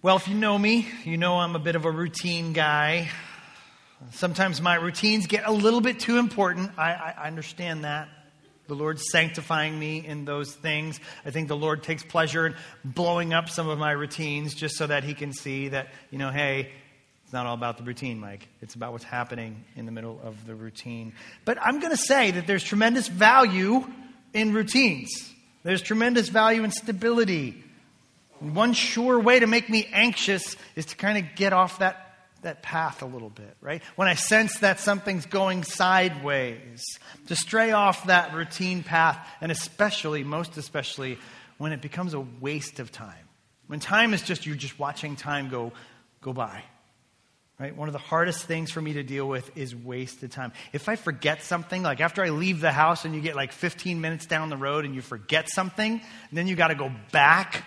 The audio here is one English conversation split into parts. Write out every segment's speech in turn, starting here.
Well, if you know me, you know I'm a bit of a routine guy. Sometimes my routines get a little bit too important. I understand that. The Lord's sanctifying me in those things. I think the Lord takes pleasure in blowing up some of my routines just so that he can see that, hey, it's not all about the routine, Mike. It's about what's happening in the middle of the routine. But I'm going to say that there's tremendous value in routines. There's tremendous value in stability. And one sure way to make me anxious is to kind of get off that path a little bit, right? When I sense that something's going sideways, to stray off that routine path, and most especially, when it becomes a waste of time. When time is you're just watching time go by, right? One of the hardest things for me to deal with is wasted time. If I forget something, like after I leave the house and you get like 15 minutes down the road and you forget something, and then you got to go back,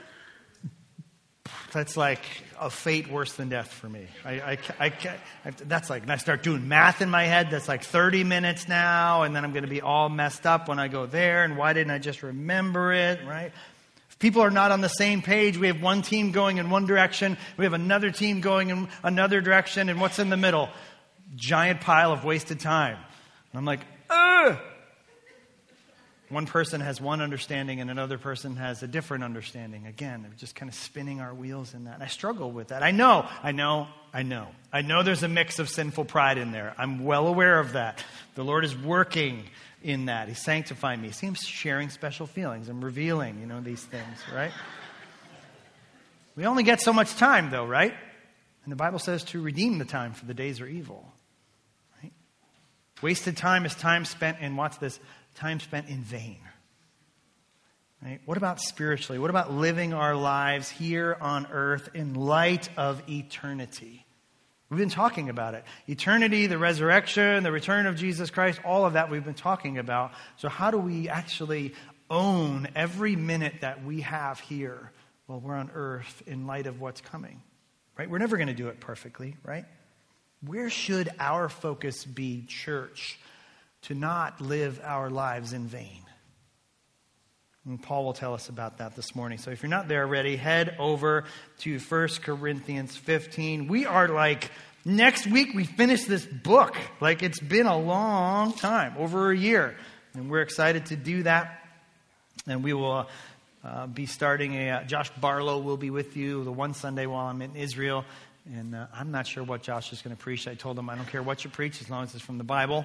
that's like a fate worse than death for me. That's like, and I start doing math in my head. That's like 30 minutes now, and then I'm going to be all messed up when I go there. And why didn't I just remember it, right? If people are not on the same page, we have one team going in one direction, we have another team going in another direction, and what's in the middle? Giant pile of wasted time. And I'm like, ugh! One person has one understanding and another person has a different understanding. Again, they're just kind of spinning our wheels in that. And I struggle with that. I know there's a mix of sinful pride in there. I'm well aware of that. The Lord is working in that. He's sanctifying me. See, I'm sharing special feelings. I'm revealing, these things, right? We only get so much time, though, right? And the Bible says to redeem the time, for the days are evil. Right? Wasted time is time spent in, watch this, time spent in vain. Right? What about spiritually? What about living our lives here on earth in light of eternity? We've been talking about it. Eternity, the resurrection, the return of Jesus Christ, all of that we've been talking about. So how do we actually own every minute that we have here while we're on earth in light of what's coming? Right? We're never going to do it perfectly, right? Where should our focus be, church, to not live our lives in vain? And Paul will tell us about that this morning. So if you're not there already, head over to 1 Corinthians 15. We are next week we finish this book. It's been a long time, over a year. And we're excited to do that. And we will be starting Josh Barlow will be with you the one Sunday while I'm in Israel. And I'm not sure what Josh is going to preach. I told him I don't care what you preach as long as it's from the Bible.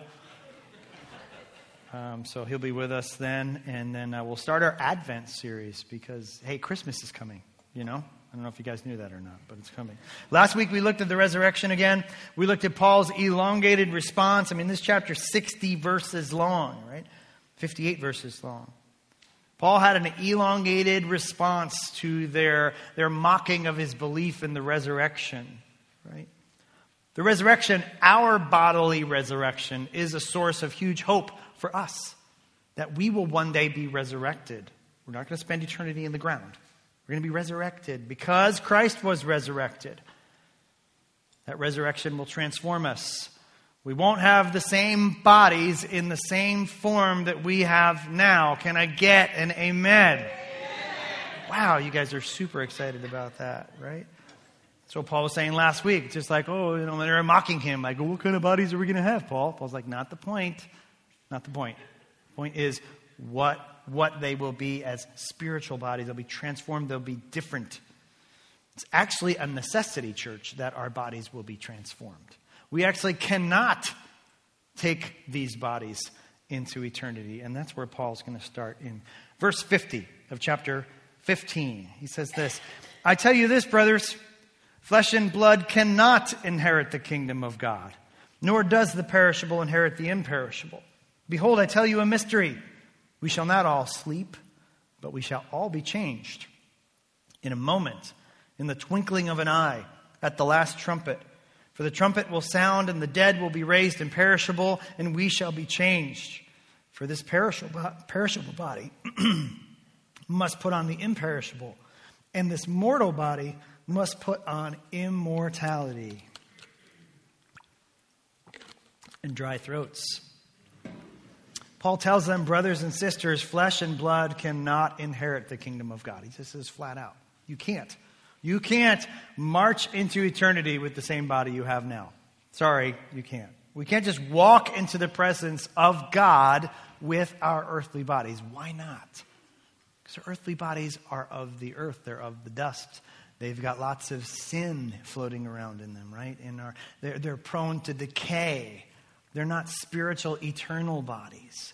So he'll be with us then. And then we'll start our Advent series because, hey, Christmas is coming, I don't know if you guys knew that or not, but it's coming. Last week we looked at the resurrection again. We looked at Paul's elongated response. This chapter 60 verses long, right? 58 verses long. Paul had an elongated response to their mocking of his belief in the resurrection, right? The resurrection, our bodily resurrection, is a source of huge hope for us, that we will one day be resurrected. We're not going to spend eternity in the ground. We're going to be resurrected because Christ was resurrected. That resurrection will transform us. We won't have the same bodies in the same form that we have now. Can I get an amen? Amen. Wow, you guys are super excited about that, right? That's what Paul was saying last week. Just like, they're mocking him. Like, what kind of bodies are we going to have, Paul? Paul's like, not the point. Not the point. The point is what they will be as spiritual bodies. They'll be transformed. They'll be different. It's actually a necessity, church, that our bodies will be transformed. We actually cannot take these bodies into eternity. And that's where Paul's going to start in verse 50 of chapter 15. He says this, I tell you this, brothers, flesh and blood cannot inherit the kingdom of God, nor does the perishable inherit the imperishable. Behold, I tell you a mystery. We shall not all sleep, but we shall all be changed. In a moment, in the twinkling of an eye, at the last trumpet. For the trumpet will sound, and the dead will be raised imperishable, and we shall be changed. For this perishable body must put on the imperishable, and this mortal body must put on immortality. And dry throats. Paul tells them, brothers and sisters, flesh and blood cannot inherit the kingdom of God. He just says flat out, you can't. You can't march into eternity with the same body you have now. Sorry, you can't. We can't just walk into the presence of God with our earthly bodies. Why not? Because our earthly bodies are of the earth. They're of the dust. They've got lots of sin floating around in them, right? They're prone to decay. They're not spiritual, eternal bodies.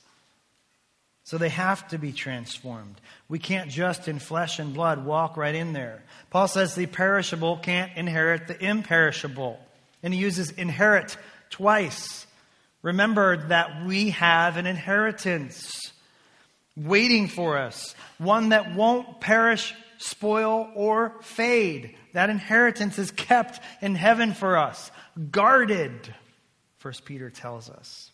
So they have to be transformed. We can't just in flesh and blood walk right in there. Paul says the perishable can't inherit the imperishable. And he uses inherit twice. Remember that we have an inheritance waiting for us. One that won't perish, spoil, or fade. That inheritance is kept in heaven for us. Guarded, 1 Peter tells us.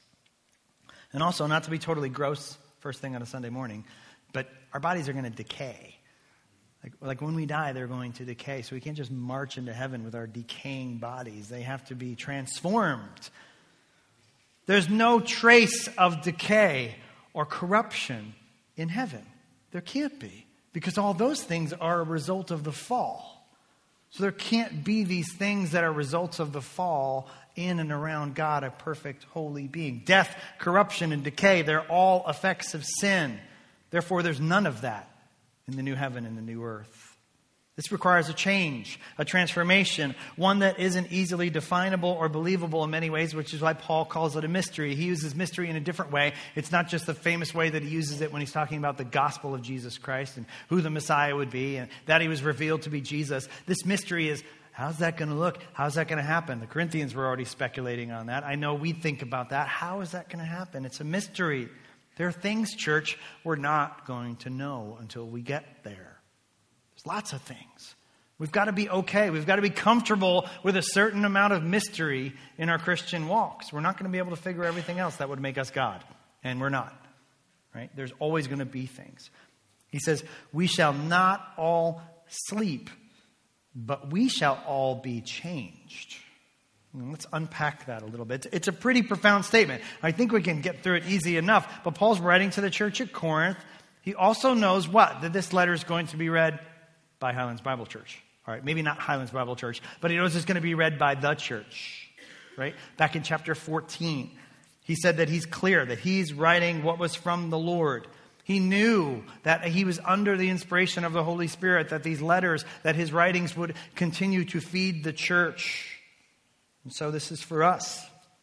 And also, not to be totally gross first thing on a Sunday morning, but our bodies are going to decay. Like when we die, they're going to decay. So we can't just march into heaven with our decaying bodies. They have to be transformed. There's no trace of decay or corruption in heaven. There can't be. Because all those things are a result of the fall. So there can't be these things that are results of the fall in and around God, a perfect, holy being. Death, corruption, and decay, they're all effects of sin. Therefore, there's none of that in the new heaven and the new earth. This requires a change, a transformation, one that isn't easily definable or believable in many ways, which is why Paul calls it a mystery. He uses mystery in a different way. It's not just the famous way that he uses it when he's talking about the gospel of Jesus Christ and who the Messiah would be and that he was revealed to be Jesus. This mystery is, how's that going to look? How's that going to happen? The Corinthians were already speculating on that. I know we think about that. How is that going to happen? It's a mystery. There are things, church, we're not going to know until we get there. There's lots of things. We've got to be okay. We've got to be comfortable with a certain amount of mystery in our Christian walks. We're not going to be able to figure everything else that would make us God. And we're not. Right? There's always going to be things. He says, we shall not all sleep, but we shall all be changed. Let's unpack that a little bit. It's a pretty profound statement. I think we can get through it easy enough. But Paul's writing to the church at Corinth. He also knows what? That this letter is going to be read by Highlands Bible Church. All right, maybe not Highlands Bible Church, but he knows it's going to be read by the church. Right? Back in chapter 14, he said that he's clear, that he's writing what was from the Lord. He knew that he was under the inspiration of the Holy Spirit, that these letters, that his writings would continue to feed the church. And so this is for us.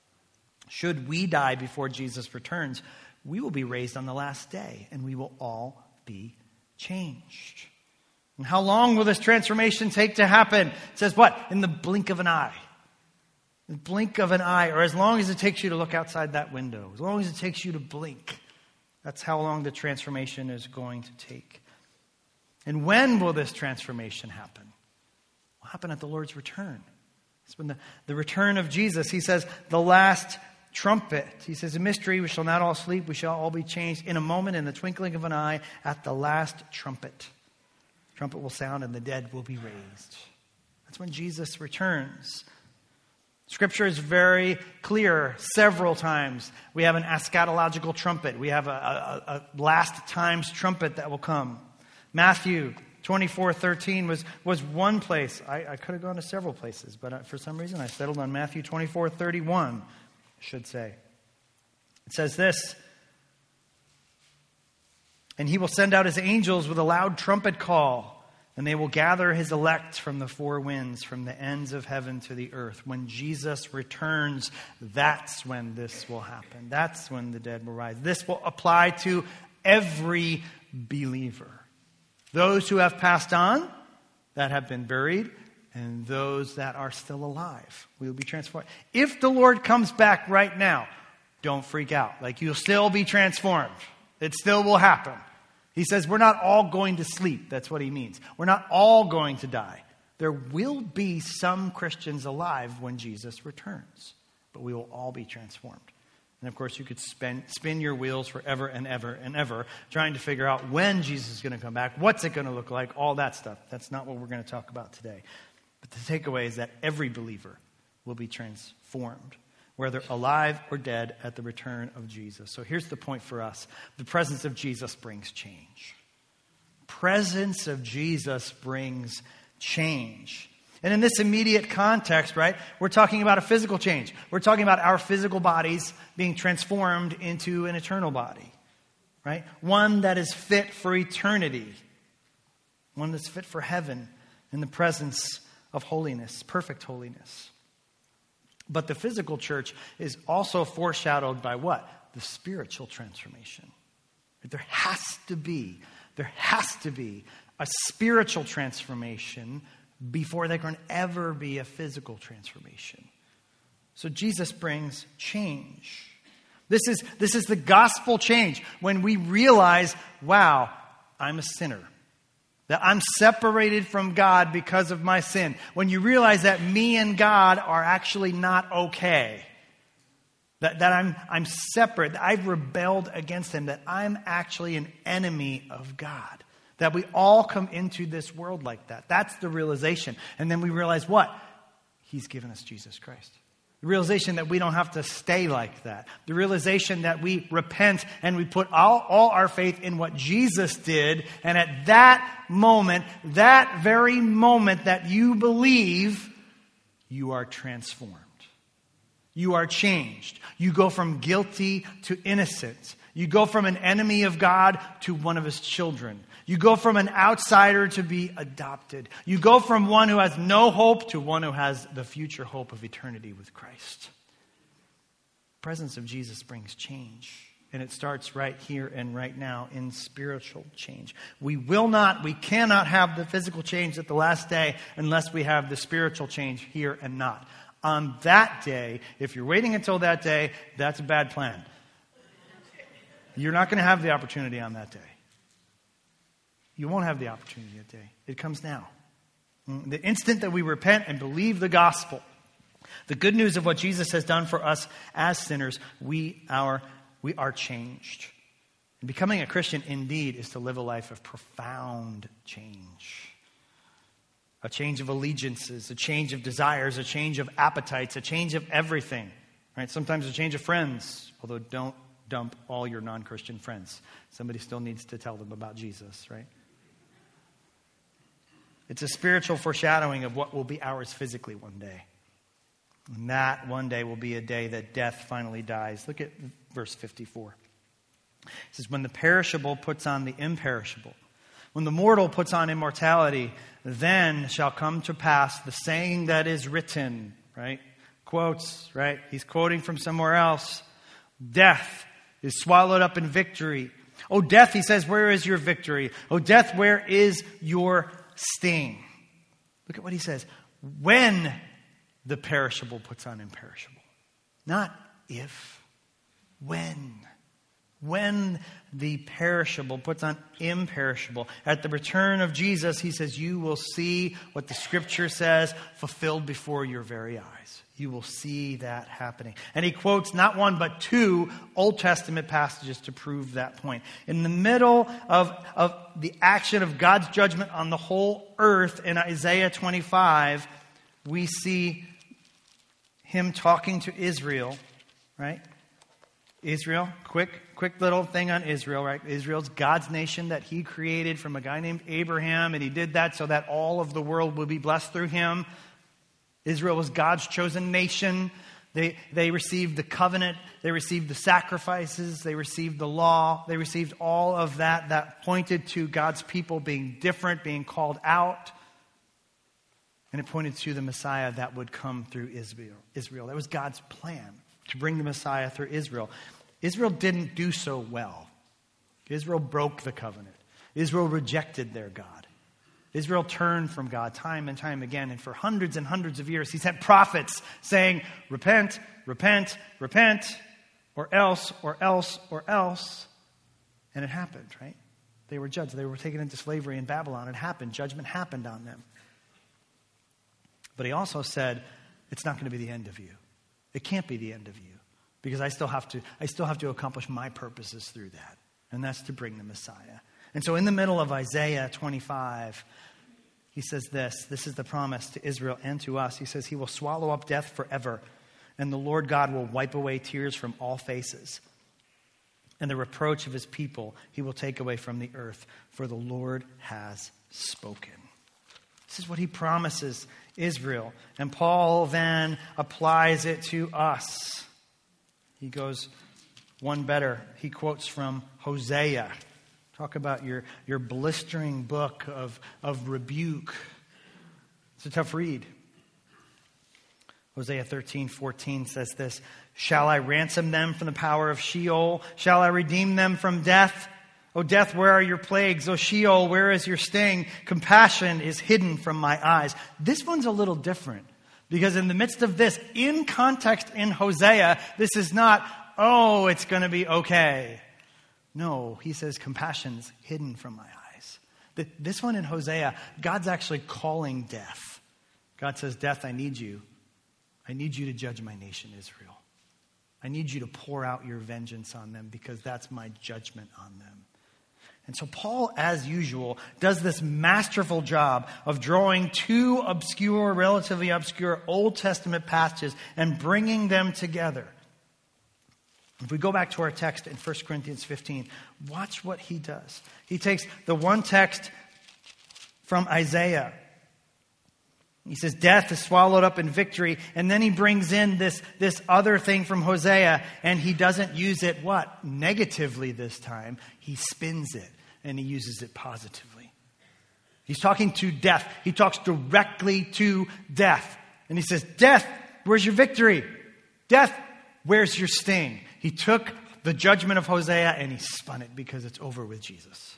Should we die before Jesus returns, we will be raised on the last day, and we will all be changed. And how long will this transformation take to happen? It says what? In the blink of an eye. The blink of an eye, or as long as it takes you to look outside that window. As long as it takes you to blink. That's how long the transformation is going to take. And when will this transformation happen? It will happen at the Lord's return. It's when the return of Jesus, he says, the last trumpet. He says, a mystery, we shall not all sleep, we shall all be changed in a moment, in the twinkling of an eye, at the last trumpet. The trumpet will sound and the dead will be raised. That's when Jesus returns. Scripture is very clear several times. We have an eschatological trumpet. We have a last times trumpet that will come. Matthew 24:13 was one place. I could have gone to several places, but for some reason I settled on Matthew 24:31, I should say. It says this, and he will send out his angels with a loud trumpet call, and they will gather his elect from the four winds, from the ends of heaven to the earth. When Jesus returns, that's when this will happen. That's when the dead will rise. This will apply to every believer. Those who have passed on, that have been buried, and those that are still alive. We will be transformed. If the Lord comes back right now, don't freak out. Like, you'll still be transformed. It still will happen. He says we're not all going to sleep. That's what he means. We're not all going to die. There will be some Christians alive when Jesus returns. But we will all be transformed. And of course, you could spin your wheels forever and ever and ever trying to figure out when Jesus is going to come back, what's it going to look like, all that stuff. That's not what we're going to talk about today. But the takeaway is that every believer will be transformed, whether alive or dead, at the return of Jesus. So here's the point for us. The presence of Jesus brings change. Presence of Jesus brings change. And in this immediate context, right, we're talking about a physical change. We're talking about our physical bodies being transformed into an eternal body, right? One that is fit for eternity. One that's fit for heaven in the presence of holiness, perfect holiness. But the physical church is also foreshadowed by what? The spiritual transformation. There has to be a spiritual transformation before there can ever be a physical transformation. So Jesus brings change. This is the gospel change when we realize, wow, I'm a sinner. That I'm separated from God because of my sin. When you realize that me and God are actually not okay. That I'm separate. That I've rebelled against Him. That I'm actually an enemy of God. That we all come into this world like that. That's the realization. And then we realize what? He's given us Jesus Christ. The realization that we don't have to stay like that. The realization that we repent and we put all our faith in what Jesus did. And at that moment, that very moment that you believe, you are transformed. You are changed. You go from guilty to innocent. You go from an enemy of God to one of His children. You go from an outsider to be adopted. You go from one who has no hope to one who has the future hope of eternity with Christ. The presence of Jesus brings change. And it starts right here and right now in spiritual change. We cannot have the physical change at the last day unless we have the spiritual change here and not. On that day, if you're waiting until that day, that's a bad plan. You're not going to have the opportunity on that day. You won't have the opportunity that day. It comes now. The instant that we repent and believe the gospel, the good news of what Jesus has done for us as sinners, we are changed. And becoming a Christian indeed is to live a life of profound change. A change of allegiances, a change of desires, a change of appetites, a change of everything. Right? Sometimes a change of friends, although don't dump all your non-Christian friends. Somebody still needs to tell them about Jesus, right? It's a spiritual foreshadowing of what will be ours physically one day. And that one day will be a day that death finally dies. Look at verse 54. It says, when the perishable puts on the imperishable, when the mortal puts on immortality, then shall come to pass the saying that is written, right? Quotes, right? He's quoting from somewhere else. Death is swallowed up in victory. Oh, death, he says, where is your victory? Oh, death, where is your sting? Look at what he says. When the perishable puts on imperishable. Not if. When. When the perishable puts on imperishable. At the return of Jesus, he says, you will see what the scripture says fulfilled before your very eyes. You will see that happening. And he quotes not one but two Old Testament passages to prove that point. In the middle of the action of God's judgment on the whole earth in Isaiah 25, we see him talking to Israel, right? Israel, quick little thing on Israel, right? Israel's God's nation that he created from a guy named Abraham, and he did that so that all of the world would be blessed through him. Israel was God's chosen nation. They received the covenant. They received the sacrifices. They received the law. They received all of that pointed to God's people being different, being called out. And it pointed to the Messiah that would come through Israel. That was God's plan, to bring the Messiah through Israel. Israel didn't do so well. Israel broke the covenant. Israel rejected their God. Israel turned from God time and time again. And for hundreds and hundreds of years, he sent prophets saying, repent, repent, repent, or else, or else, or else. And it happened, right? They were judged. They were taken into slavery in Babylon. It happened. Judgment happened on them. But he also said, it's not going to be the end of you. It can't be the end of you. Because I still have to accomplish my purposes through that. And that's to bring the Messiah. And so in the middle of Isaiah 25, he says this is the promise to Israel and to us. He says, he will swallow up death forever, and the Lord God will wipe away tears from all faces. And the reproach of his people he will take away from the earth, for the Lord has spoken. This is what he promises Israel. And Paul then applies it to us. He goes one better. He quotes from Hosea. Talk about your blistering book of rebuke. It's a tough read. Hosea 13:14 says this, "Shall I ransom them from the power of Sheol? Shall I redeem them from death? O death, where are your plagues? O Sheol, where is your sting? Compassion is hidden from my eyes." This one's a little different, because in the midst of this, in context in Hosea, this is not, oh, it's going to be okay. No, he says compassion's hidden from my eyes. This one in Hosea, God's actually calling death. God says, death, I need you. I need you to judge my nation, Israel. I need you to pour out your vengeance on them, because that's my judgment on them. And so Paul, as usual, does this masterful job of drawing two obscure, relatively obscure Old Testament passages and bringing them together. If we go back to our text in 1 Corinthians 15, watch what he does. He takes the one text from Isaiah. He says, death is swallowed up in victory. And then he brings in this other thing from Hosea, and he doesn't use it, what? Negatively this time. He spins it, and he uses it positively. He's talking to death. He talks directly to death. And he says, death, where's your victory? Death, where's your sting? He took the judgment of Hosea and he spun it, because it's over with Jesus.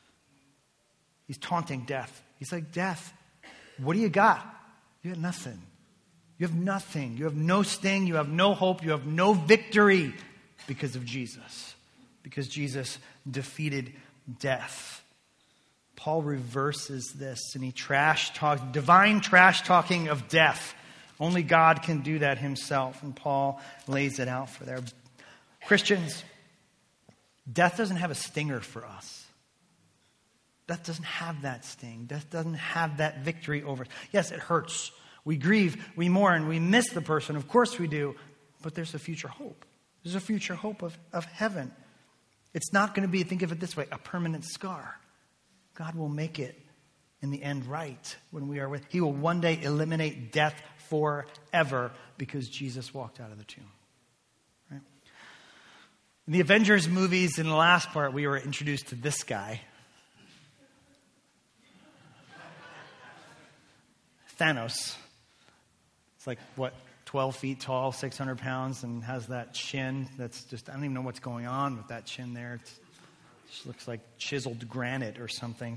He's taunting death. He's like, death, what do you got? You have nothing. You have nothing. You have no sting. You have no hope. You have no victory because of Jesus. Because Jesus defeated death. Paul reverses this, and he divine trash talking of death. Only God can do that himself. And Paul lays it out for their Christians. Death doesn't have a stinger for us. Death doesn't have that sting. Death doesn't have that victory over us. Yes, it hurts. We grieve, we mourn, we miss the person. Of course we do. But there's a future hope. There's a future hope of heaven. It's not going to be, think of it this way, a permanent scar. God will make it in the end right when we are with. He will one day eliminate death forever, because Jesus walked out of the tomb. Right? In the Avengers movies, in the last part, we were introduced to this guy. Thanos. It's like, 12 feet tall, 600 pounds, and has that chin that's just, I don't even know what's going on with that chin there. It just looks like chiseled granite or something.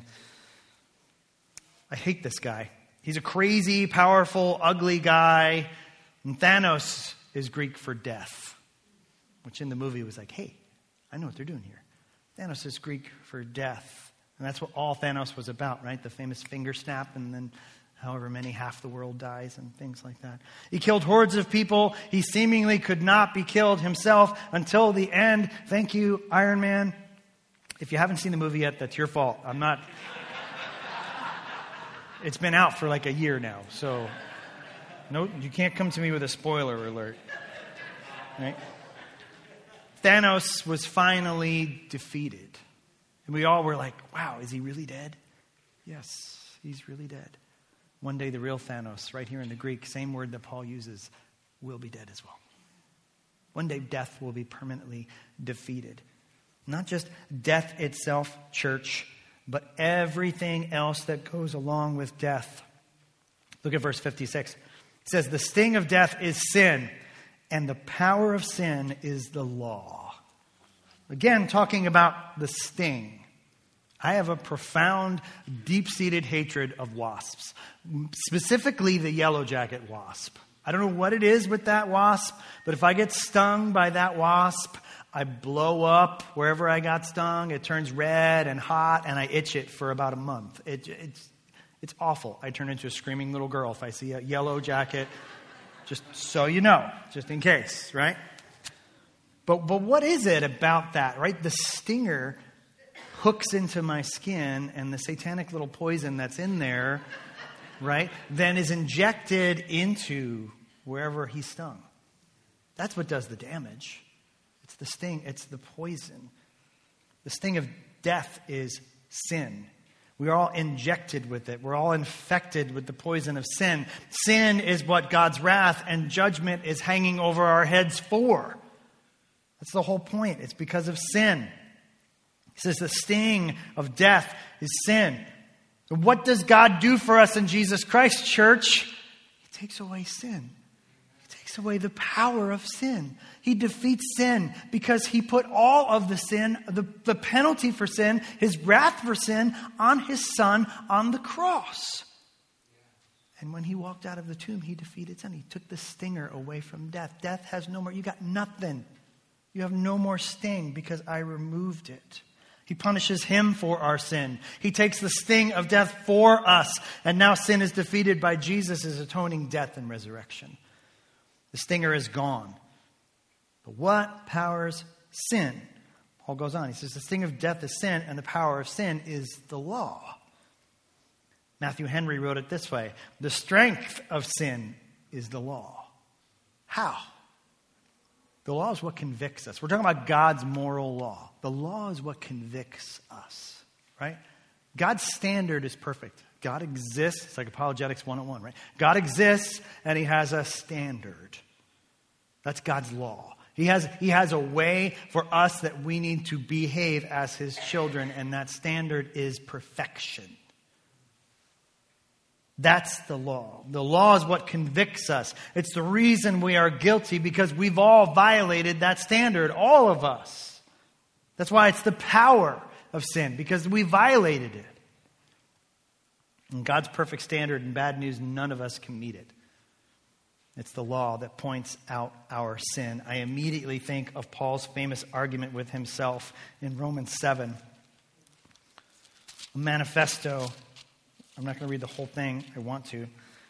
I hate this guy. He's a crazy, powerful, ugly guy. And Thanos is Greek for death, which in the movie was like, hey, I know what they're doing here. Thanos is Greek for death. And that's what all Thanos was about, right? The famous finger snap, and then however many, half the world dies and things like that. He killed hordes of people. He seemingly could not be killed himself until the end. Thank you, Iron Man. If you haven't seen the movie yet, that's your fault. I'm not. It's been out for like a year now, so no, you can't come to me with a spoiler alert. Right? Thanos was finally defeated. And we all were like, wow, is he really dead? Yes, he's really dead. One day the real Thanos, right here in the Greek, same word that Paul uses, will be dead as well. One day death will be permanently defeated. Not just death itself, church, but everything else that goes along with death. Look at verse 56. It says, the sting of death is sin, and the power of sin is the law. Again, talking about the sting. I have a profound, deep-seated hatred of wasps, specifically the yellow jacket wasp. I don't know what it is with that wasp, but if I get stung by that wasp, I blow up wherever I got stung. It turns red and hot, and I itch it for about a month. It's awful. I turn into a screaming little girl if I see a yellow jacket, just so you know, just in case, right? But what is it about that, right? The stinger hooks into my skin, and the satanic little poison that's in there, right, then is injected into wherever he's stung. That's what does the damage. It's the sting. It's the poison. The sting of death is sin. We are all injected with it. We're all infected with the poison of sin. Sin is what God's wrath and judgment is hanging over our heads for. That's the whole point. It's because of sin. He says the sting of death is sin. And what does God do for us in Jesus Christ, church? He takes away sin. He takes away the power of sin. He defeats sin because he put all of the sin, the penalty for sin, his wrath for sin, on his son on the cross. And when he walked out of the tomb, he defeated sin. He took the stinger away from death. Death has no more. You got nothing. You have no more sting because I removed it. He punishes him for our sin. He takes the sting of death for us. And now sin is defeated by Jesus' atoning death and resurrection. The stinger is gone. But what powers sin? Paul goes on. He says the sting of death is sin, and the power of sin is the law. Matthew Henry wrote it this way. The strength of sin is the law. How? The law is what convicts us. We're talking about God's moral law. The law is what convicts us, right? God's standard is perfect. God exists. It's like Apologetics 101, right? God exists, and he has a standard. That's God's law. He has a way for us that we need to behave as his children, and that standard is perfection. That's the law. The law is what convicts us. It's the reason we are guilty because we've all violated that standard, all of us. That's why it's the power of sin, because we violated it. And God's perfect standard and bad news, none of us can meet it. It's the law that points out our sin. I immediately think of Paul's famous argument with himself in Romans 7. A manifesto. I'm not going to read the whole thing. I want to.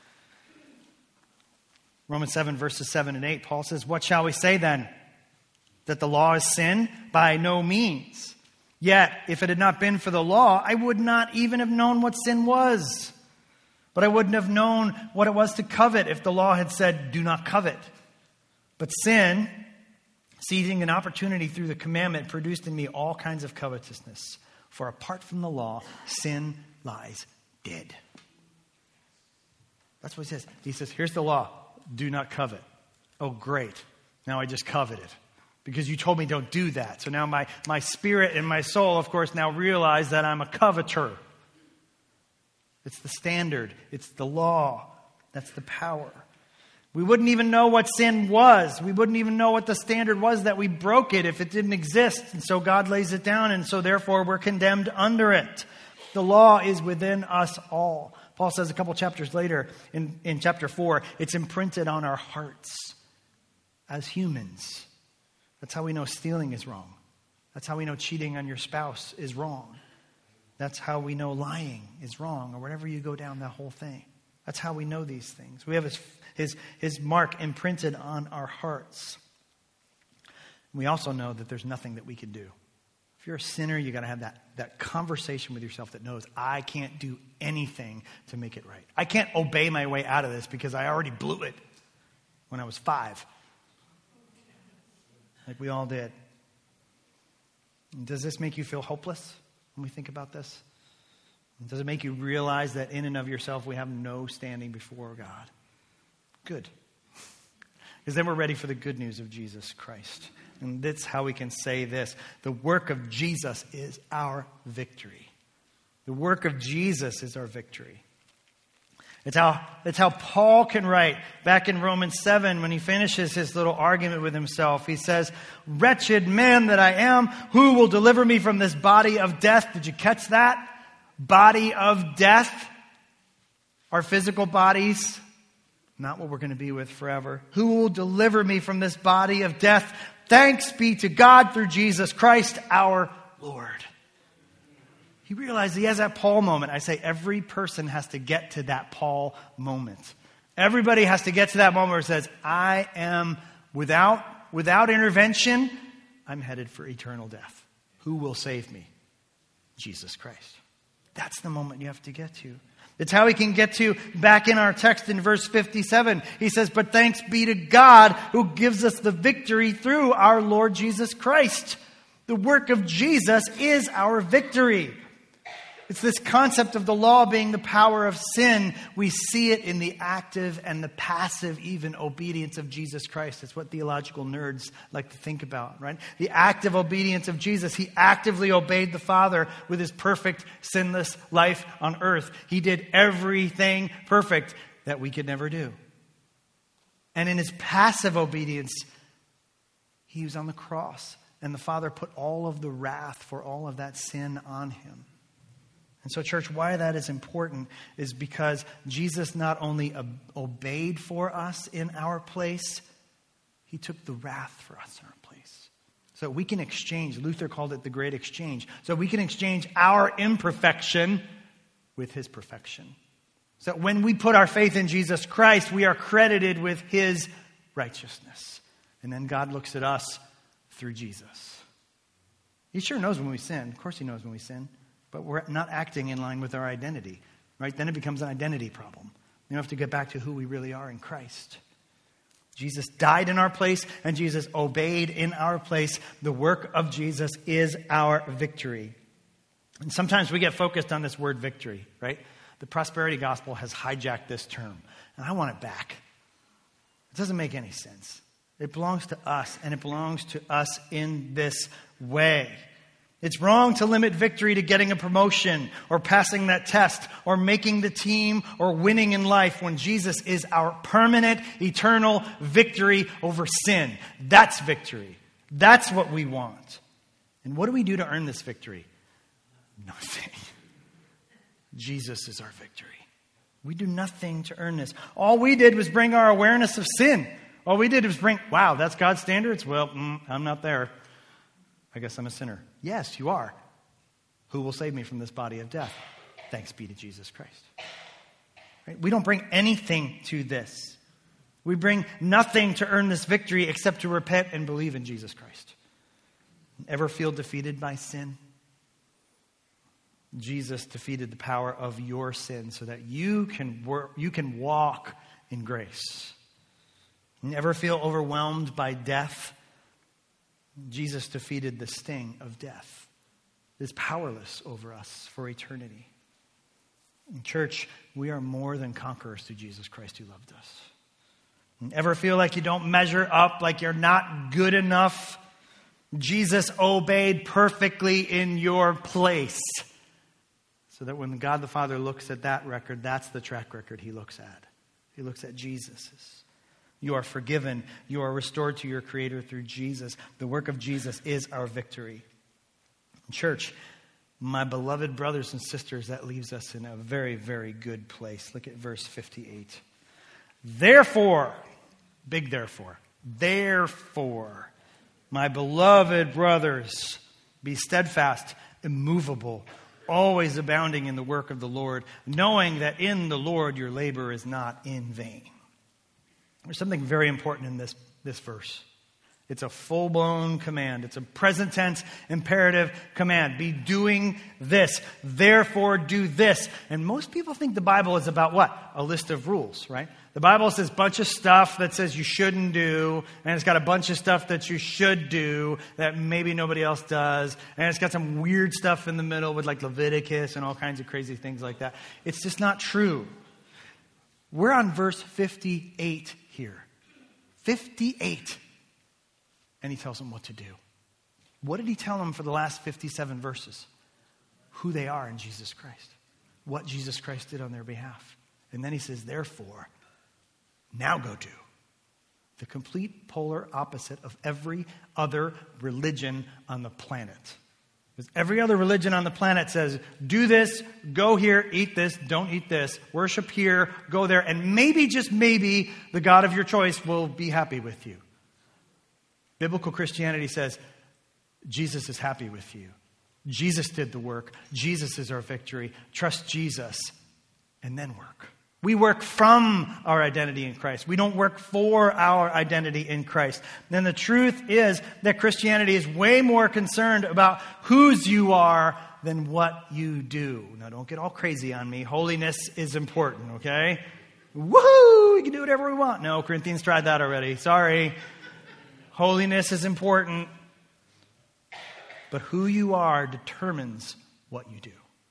Romans 7, verses 7 and 8. Paul says, what shall we say then? That the law is sin? By no means. Yet, if it had not been for the law, I would not even have known what sin was. But I wouldn't have known what it was to covet if the law had said, do not covet. But sin, seizing an opportunity through the commandment, produced in me all kinds of covetousness. For apart from the law, sin lies dead. That's what he says. He says, here's the law. Do not covet. Oh, great. Now I just covet it. Because you told me don't do that. So now my spirit and my soul, of course, now realize that I'm a coveter. It's the standard. It's the law. That's the power. We wouldn't even know what sin was. We wouldn't even know what the standard was that we broke it if it didn't exist. And so God lays it down, and so therefore we're condemned under it. The law is within us all. Paul says a couple chapters later in chapter 4, it's imprinted on our hearts as humans. That's how we know stealing is wrong. That's how we know cheating on your spouse is wrong. That's how we know lying is wrong, or whatever you go down that whole thing. That's how we know these things. We have his mark imprinted on our hearts. We also know that there's nothing that we can do. If you're a sinner, you got to have that conversation with yourself that knows, I can't do anything to make it right. I can't obey my way out of this because I already blew it when I was 5. Like we all did. Does this make you feel hopeless when we think about this? Does it make you realize that in and of yourself we have no standing before God? Good. Because then we're ready for the good news of Jesus Christ. And that's how we can say this. The work of Jesus is our victory. The work of Jesus is our victory. It's how Paul can write back in Romans 7 when he finishes his little argument with himself. He says, wretched man that I am, who will deliver me from this body of death? Did you catch that? Body of death. Our physical bodies, not what we're going to be with forever. Who will deliver me from this body of death? Thanks be to God through Jesus Christ our Lord. He realized he has that Paul moment. I say every person has to get to that Paul moment. Everybody has to get to that moment where it says, I am without intervention, I'm headed for eternal death. Who will save me? Jesus Christ. That's the moment you have to get to. It's how he can get to, back in our text in verse 57. He says, but thanks be to God who gives us the victory through our Lord Jesus Christ. The work of Jesus is our victory. It's this concept of the law being the power of sin. We see it in the active and the passive, even, obedience of Jesus Christ. It's what theological nerds like to think about, right? The active obedience of Jesus. He actively obeyed the Father with his perfect, sinless life on earth. He did everything perfect that we could never do. And in his passive obedience, he was on the cross. And the Father put all of the wrath for all of that sin on him. And so, church, why that is important is because Jesus not only obeyed for us in our place, he took the wrath for us in our place. So we can exchange. Luther called it the great exchange. So we can exchange our imperfection with his perfection. So when we put our faith in Jesus Christ, we are credited with his righteousness. And then God looks at us through Jesus. He sure knows when we sin. Of course he knows when we sin. But we're not acting in line with our identity, right? Then it becomes an identity problem. We have to get back to who we really are in Christ. Jesus died in our place, and Jesus obeyed in our place. The work of Jesus is our victory. And sometimes we get focused on this word victory, right? The prosperity gospel has hijacked this term, and I want it back. It doesn't make any sense. It belongs to us, and it belongs to us in this way. It's wrong to limit victory to getting a promotion or passing that test or making the team or winning in life when Jesus is our permanent, eternal victory over sin. That's victory. That's what we want. And what do we do to earn this victory? Nothing. Jesus is our victory. We do nothing to earn this. All we did was bring our awareness of sin. All we did was bring, wow, that's God's standards? Well, I'm not there. I guess I'm a sinner. Yes, you are. Who will save me from this body of death? Thanks be to Jesus Christ. Right? We don't bring anything to this. We bring nothing to earn this victory except to repent and believe in Jesus Christ. Ever feel defeated by sin? Jesus defeated the power of your sin so that you can walk in grace. Ever feel overwhelmed by death? Jesus defeated the sting of death. It is powerless over us for eternity. In church, we are more than conquerors through Jesus Christ who loved us. And ever feel like you don't measure up, like you're not good enough? Jesus obeyed perfectly in your place. So that when God the Father looks at that record, that's the track record he looks at. He looks at Jesus's. You are forgiven. You are restored to your Creator through Jesus. The work of Jesus is our victory. Church, my beloved brothers and sisters, that leaves us in a very, very good place. Look at verse 58. Therefore, big therefore, my beloved brothers, be steadfast, immovable, always abounding in the work of the Lord, knowing that in the Lord your labor is not in vain. There's something very important in this verse. It's a full-blown command. It's a present tense imperative command. Be doing this. Therefore, do this. And most people think the Bible is about what? A list of rules, right? The Bible says a bunch of stuff that says you shouldn't do, and it's got a bunch of stuff that you should do that maybe nobody else does, and it's got some weird stuff in the middle with like Leviticus and all kinds of crazy things like that. It's just not true. We're on verse 58 here. 58. And he tells them what to do. What did he tell them for the last 57 verses? Who they are in Jesus Christ. What Jesus Christ did on their behalf. And then he says, therefore, now go do. The complete polar opposite of every other religion on the planet. Because every other religion on the planet says, do this, go here, eat this, don't eat this, worship here, go there, and maybe, just maybe, the God of your choice will be happy with you. Biblical Christianity says, Jesus is happy with you. Jesus did the work. Jesus is our victory. Trust Jesus, and then work. We work from our identity in Christ. We don't work for our identity in Christ. Then the truth is that Christianity is way more concerned about whose you are than what you do. Now, don't get all crazy on me. Holiness is important, okay? Woohoo! We can do whatever we want. No, Corinthians tried that already. Sorry. Holiness is important. But who you are determines what you do.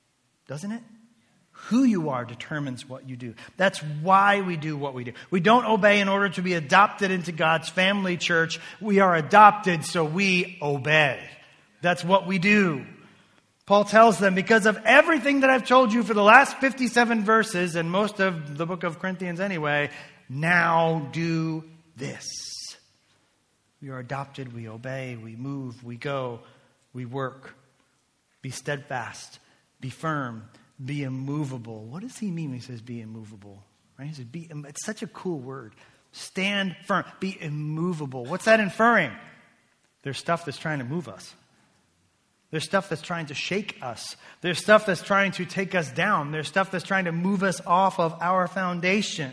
doesn't it? Who you are determines what you do. That's why we do what we do. We don't obey in order to be adopted into God's family church. We are adopted, so we obey. That's what we do. Paul tells them, because of everything that I've told you for the last 57 verses, and most of the book of Corinthians anyway, now do this. We are adopted, we obey, we move, we go, we work. Be steadfast, be firm, be immovable. What does he mean when he says be immovable? Right? He says it's such a cool word. Stand firm, be immovable. What's that inferring? There's stuff that's trying to move us. There's stuff that's trying to shake us. There's stuff that's trying to take us down. There's stuff that's trying to move us off of our foundation.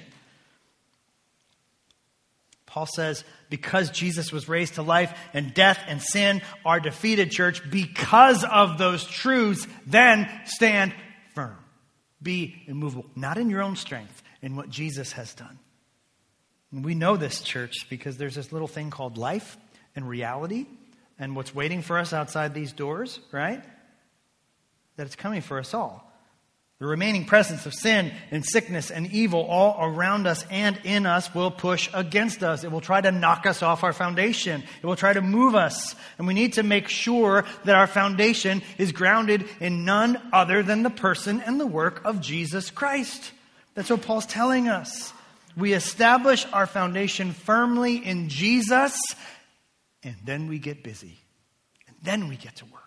Paul says, because Jesus was raised to life and death and sin are defeated, church, because of those truths, then stand firm. Be immovable. Not in your own strength, in what Jesus has done. And we know this, church, because there's this little thing called life and reality and what's waiting for us outside these doors, right? That it's coming for us all. The remaining presence of sin and sickness and evil all around us and in us will push against us. It will try to knock us off our foundation. It will try to move us. And we need to make sure that our foundation is grounded in none other than the person and the work of Jesus Christ. That's what Paul's telling us. We establish our foundation firmly in Jesus, and then we get busy. And then we get to work.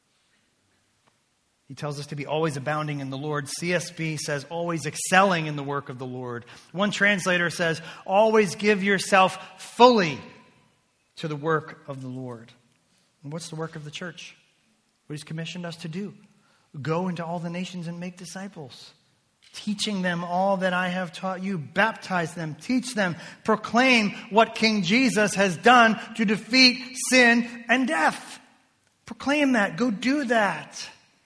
He tells us to be always abounding in the Lord. CSB says always excelling in the work of the Lord. One translator says always give yourself fully to the work of the Lord. And what's the work of the church? What He's commissioned us to do. Go into all the nations and make disciples. Teaching them all that I have taught you. Baptize them. Teach them. Proclaim what King Jesus has done to defeat sin and death. Proclaim that. Go do that.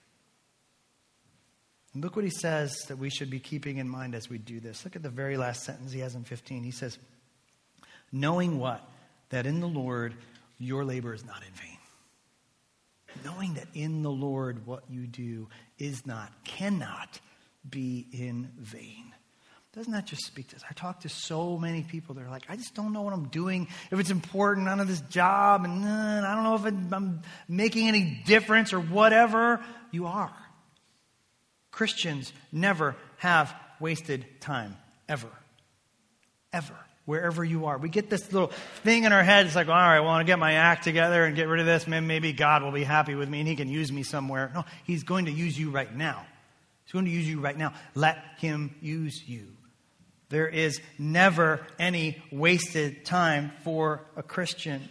And look what he says that we should be keeping in mind as we do this. Look at the very last sentence he has in 15. He says, knowing what? That in the Lord your labor is not in vain. Knowing that in the Lord what you do cannot be in vain. Doesn't that just speak to us? I talk to so many people that are like, I just don't know what I'm doing. If it's important, I don't know this job, and I don't know if I'm making any difference or whatever. You are. Christians never have wasted time, ever. Ever. Wherever you are. We get this little thing in our head. It's like, all right, well, I want to get my act together and get rid of this. Maybe God will be happy with me and He can use me somewhere. No, He's going to use you right now. He's going to use you right now. Let Him use you. There is never any wasted time for a Christian.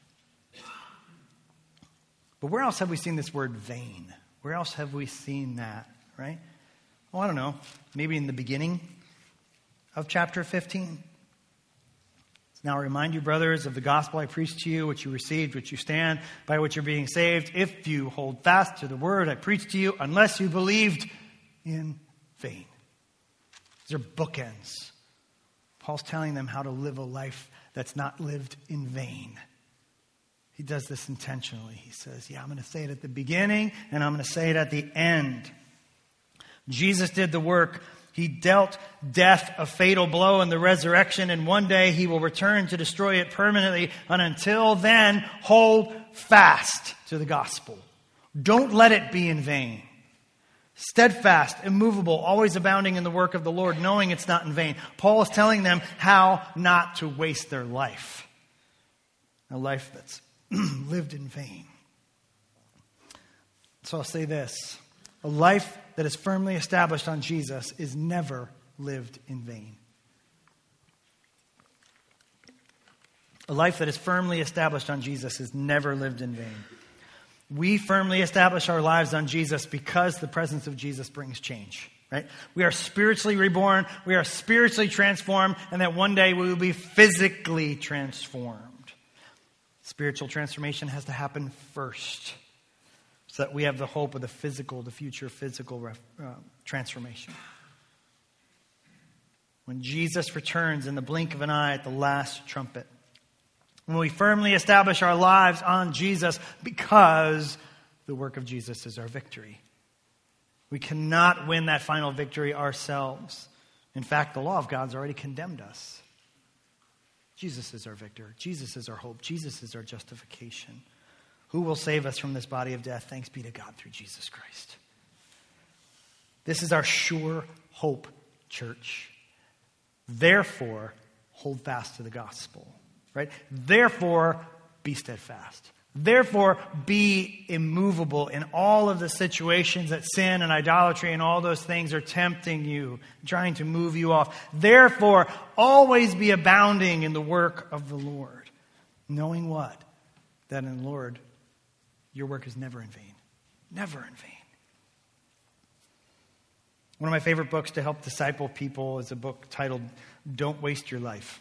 But where else have we seen this word vain? Where else have we seen that? Right? Well, I don't know. Maybe in the beginning of chapter 15. Now I remind you, brothers, of the gospel I preached to you, which you received, which you stand, by which you're being saved, if you hold fast to the word I preached to you, unless you believed in vain. These are bookends. Paul's telling them how to live a life that's not lived in vain. He does this intentionally. He says, I'm going to say it at the beginning, and I'm going to say it at the end. Jesus did the work. He dealt death a fatal blow in the resurrection, and one day He will return to destroy it permanently. And until then, hold fast to the gospel. Don't let it be in vain. Steadfast, immovable, always abounding in the work of the Lord, knowing it's not in vain. Paul is telling them how not to waste their life. A life that's lived in vain. So I'll say this. A life that is firmly established on Jesus is never lived in vain. A life that is firmly established on Jesus is never lived in vain. We firmly establish our lives on Jesus because the presence of Jesus brings change. Right? We are spiritually reborn. We are spiritually transformed. And that one day we will be physically transformed. Spiritual transformation has to happen first. So that we have the hope of the future physical transformation. When Jesus returns in the blink of an eye at the last trumpet. When we firmly establish our lives on Jesus because the work of Jesus is our victory. We cannot win that final victory ourselves. In fact, the law of God's already condemned us. Jesus is our victor. Jesus is our hope. Jesus is our justification. Who will save us from this body of death? Thanks be to God through Jesus Christ. This is our sure hope, church. Therefore, hold fast to the gospel. Right? Therefore, be steadfast. Therefore, be immovable in all of the situations that sin and idolatry and all those things are tempting you, trying to move you off. Therefore, always be abounding in the work of the Lord. Knowing what? That in the Lord, your work is never in vain. Never in vain. One of my favorite books to help disciple people is a book titled Don't Waste Your Life.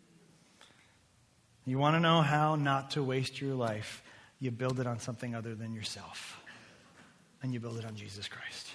You want to know how not to waste your life? You build it on something other than yourself. And you build it on Jesus Christ.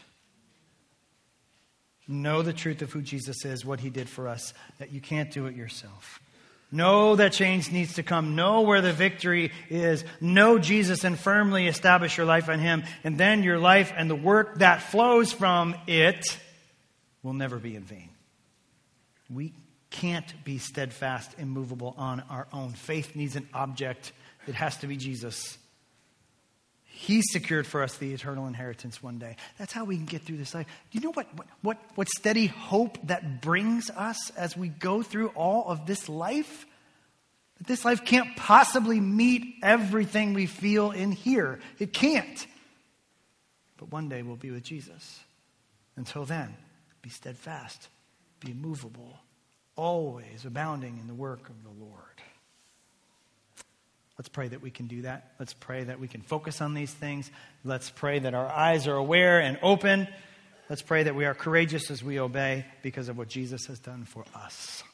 Know the truth of who Jesus is, what he did for us, that you can't do it yourself. Know that change needs to come. Know where the victory is. Know Jesus and firmly establish your life on him. And then your life and the work that flows from it will never be in vain. We can't be steadfast, immovable on our own. Faith needs an object. It has to be Jesus. He secured for us the eternal inheritance one day. That's how we can get through this life. You know what steady hope that brings us as we go through all of this life? That this life can't possibly meet everything we feel in here. It can't. But one day we'll be with Jesus. Until then, be steadfast, be immovable, always abounding in the work of the Lord. Let's pray that we can do that. Let's pray that we can focus on these things. Let's pray that our eyes are aware and open. Let's pray that we are courageous as we obey because of what Jesus has done for us.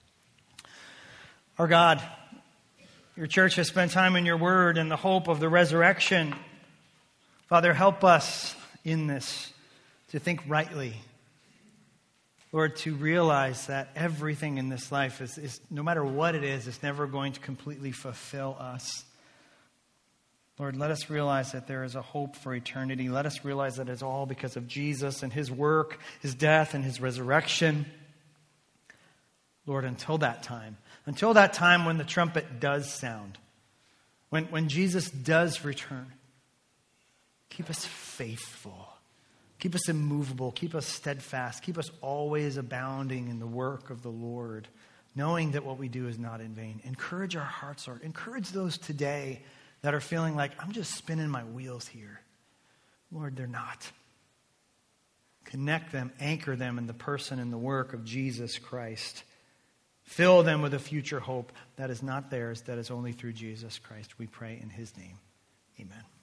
Our God, your church has spent time in your word and the hope of the resurrection. Father, help us in this to think rightly. Lord, to realize that everything in this life is no matter what it is never going to completely fulfill us. Lord, let us realize that there is a hope for eternity. Let us realize that it's all because of Jesus and his work, his death, and his resurrection. Lord, until that time when the trumpet does sound, when Jesus does return, keep us faithful. Keep us immovable. Keep us steadfast. Keep us always abounding in the work of the Lord, knowing that what we do is not in vain. Encourage our hearts, Lord. Encourage those today that are feeling like, I'm just spinning my wheels here. Lord, they're not. Connect them, anchor them in the person and the work of Jesus Christ. Fill them with a future hope that is not theirs, that is only through Jesus Christ. We pray in his name. Amen.